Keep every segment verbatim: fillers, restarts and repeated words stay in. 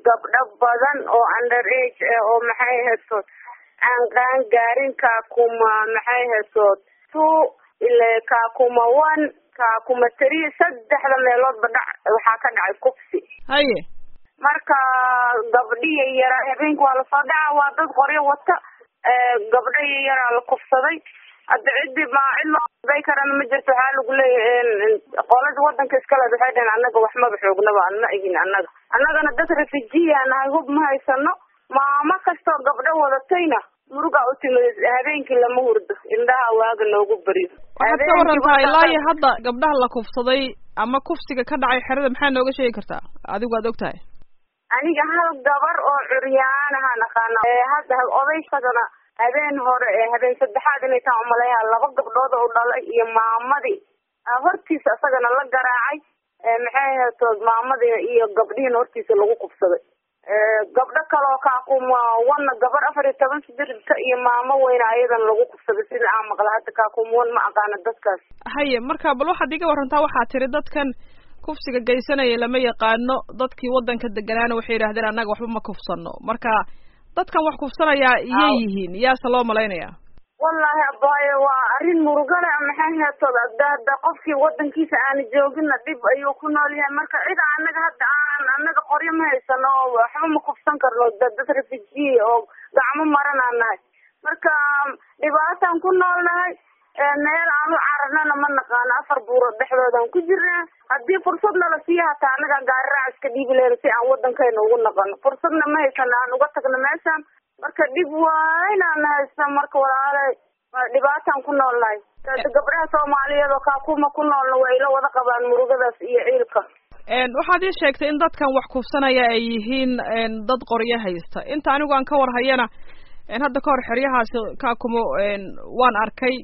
gabdho badan oo under age oo maxay haysood aan qaan gaarin kaakuma maxay haysood two ilaa kaakuma one kaakuma three saddexda meeloodba dhac waxaa ka dhacay kufsi haye marka gabdhiya yara habeenkii waa lasoo dhaca waa dad qoryo wata gabdho yaraa la kufsaday hadda ciddi ma cid loo day karana ma jirto waxaa lagu leeyahay qolada wadanka iskale waxay dhaheen annaga wax maba xoognaba aan ma egin annaga annagana dad refugee nahay hub ma haysano maamo kastoo gabdho wadatayna murugaa u timid habeenkii lama hurdo indhaha waaga noogu bariyo waxaad ka warantaa ilaa iyo hadda gabdhaha la kufsaday ama kufsiga ka dhacay xerada maxaa nooga sheegi kartaa adigu waad og tahay aniga hal gabar oo curyaanaha naqaana hadda odaysagana habeen hore ee habeen saddexaad inay taan umaleeyaa laba gabdhood oo dhalay iyo maamadii hortiisa isagana la garaacay maxay haytood maamadii iyo gabdhihiina hortiisa lagu kufsaday gabdho kaloo kaakuma wana gabar afar iyo toban sidirka iyo maamo weyna ayadana lagu kufsaday sida aan maqla hadda kaakuma wan ma aqaana dadkaas haye marka bal waxaad iga warantaa waxaa tiri dadkan kufsiga geysanaya lama yaqaano dadkii wadanka deganaana waxay yidhahdeen annaga waxba ma kufsano marka dadkan wax kufsanayaa iyay yihiin yaase loo malaynayaa wallahi abaayo waa arrin murugale maxay haytood hadda hadda qofkii wadankiisa aana joogina dhib ayuu ku nool yahay marka cida annaga hadda aan annaga qoryo ma haysano oo waxba ma kufsan karno dad refugee oo gacmo maran aan nahay marka dhibaataan ku noolnahay meel aan u cararnana ma naqaano afar buurood dhexdoodaan ku jirnaa haddii fursad nala siiya hataa annaga gaari raac iska dhiibi lehna si aan wadankayna ugu naqano fursadna ma haysano aan uga tagno meeshaan marka dhib waynaan haysta marka walaalay dhibaataan ku noolnahay gabdhaha soomaaliyeed oo kaakuma ku noolna way la wada qabaan murugadaas iyo ciilka waxaad ii sheegtay in dadkan wax kufsanaya ay yihiin dad qoryo haysta inta anigu aan ka warhayana hadda ka hor xeryahaasi kaakumo waan arkay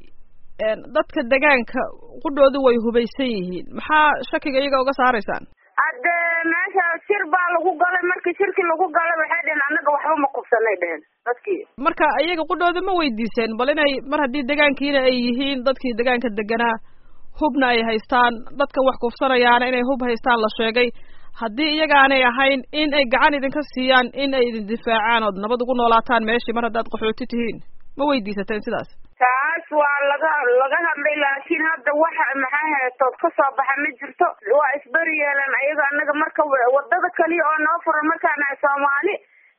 dadka degaanka qudhoodu way hubaysan yihiin maxaa shakiga iyaga uga saaraysaan hadde meesha shir baa lagu galay markii shirkii lagu galay waxay dheheen annaga waxba ma kufsanay dheheen dadkii marka iyaga qudhooda ma weydiiseen bal inay mar haddii degaankiina ay yihiin dadkii degaanka deganaa hubna ay haystaan dadka wax kufsanayaana inay hub haystaan la sheegay haddii iyagaanay ahayn in ay gacan idinka siiyaan in ay idin difaacaan ood nabad ugu noolaataan meeshii mar haddaad qaxooti tihiin ma weydiisateen sidaas taas waa laga laga hadlay laakiin hadda waxa maxay haytood ka soo baxa ma jirto waa isbari yeelan ayaga annaga marka wadada kaliya oo noo furan markaan nahay soomaali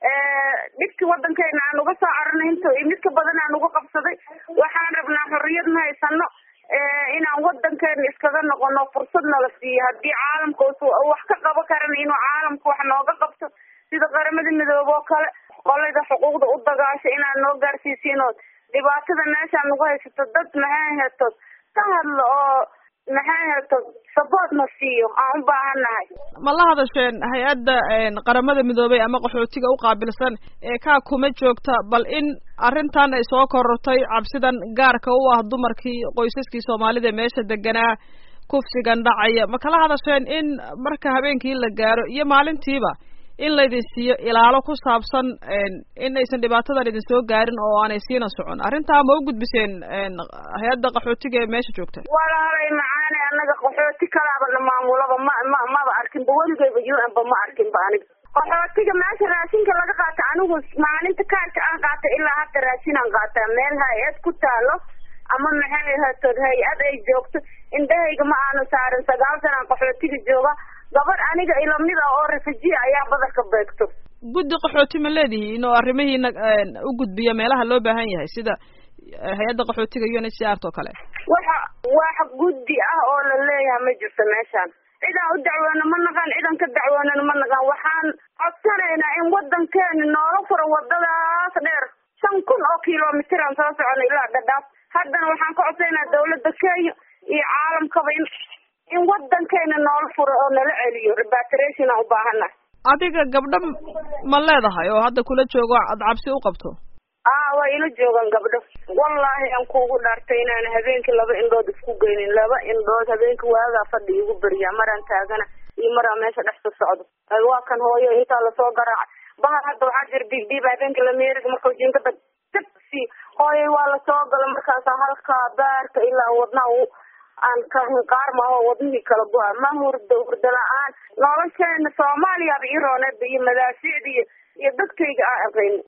dhibkii wadankeena aan uga soo cararnay inta midka badan aan uga qabsaday waxaan rabnaa xorriyad ma haysano inaan wadankeena iskaga noqono fursad nala siiyo haddii caalamka wax ka qabo karan inuu caalamka wax nooga qabto sida qaramada midoobe oo kale qolayda xuquuqda u dagaasha inaan noo gaarsiisiinood dhibaatada meeshaan nagu haysato dad maxay haytood ka hadlo oo maxay haytood support na siiyo aan u baahannahay ma la hadasheen hay-adda qaramada midoobey ama qaxootiga u qaabilsan ee kaa kuma joogta bal in arrintan ay soo korortay cabsidan gaarka u ah dumarkii qoysaskii soomaalida ee meesha deganaa kufsigan dhacaya ma kala hadasheen in marka habeenkii la gaaro iyo maalintiiba in laydin siiyo ilaalo ku saabsan in aysan dhibaatadan idin soo gaarin oo aanay siina socon arrintaa ma u gudbiseen hay-adda qaxootiga ee meesha joogta walaalay macaane annaga qaxooti kalaaba maamulaba ma ma maba arkinba weligayba u n ba ma arkinba aniga qaxootiga meesha raashinka laga qaata anigu maalinta kaarka aan qaata ilaa hadda raashin aan qaataa meel hay-ad ku taalo ama maxay haytood hay-ad ay joogto indhahayga ma aanu saarin sagaal sanaan qaxootiga jooga gabar aniga ilamid ah oo refugee ayaa badarka beegto guddi qaxooti ma leedihiin oo arrimihiina u gudbiya meelaha loo baahan yahay sida hay-adda qaxootiga u n h c r oo kale waxa wax guddi ah oo la leeyahay ma jirto meeshaan cidaan u dacwoono ma naqaan cidan ka dacwoonana ma naqaan waxaan codsanaynaa in wadankeena noola furo wadadaas dheer shan kun oo kilomitir aan soo soconay ilaa dhadhaaf haddana waxaan ka codsanaynaa dawladda kenya iyo caalamkaba in in wadankeena noola furo oo nala celiyo repatriation aan u baahannahay adiga gabdho ma leedahay oo hadda kula joogo aad cabsi u qabto aa waa ila joogan gabdho wallaahi aan kuugu dhaartay inaan habeenkii laba indhood isku geynin laba indhood habeenkii waagaa fadhi igu beriyaa maraan taagana iyo maraa meesha dhex ka socdo waa kan hooyo intaa lasoo garaacay bahal hadda waxaa jira dhiigdhiib habeenkii lameeriga markuu jinkada jabsi hooyay waa lasoo gala markaasa halkaa baarka ilaa wadnaha aan ka hinqaarma oo wadnihii kala go-a ma hurdo hurdo la-aan nolosheena soomaaliya ba iroonada iyo madaasiicda iyo iyo dadkayga aan aqayn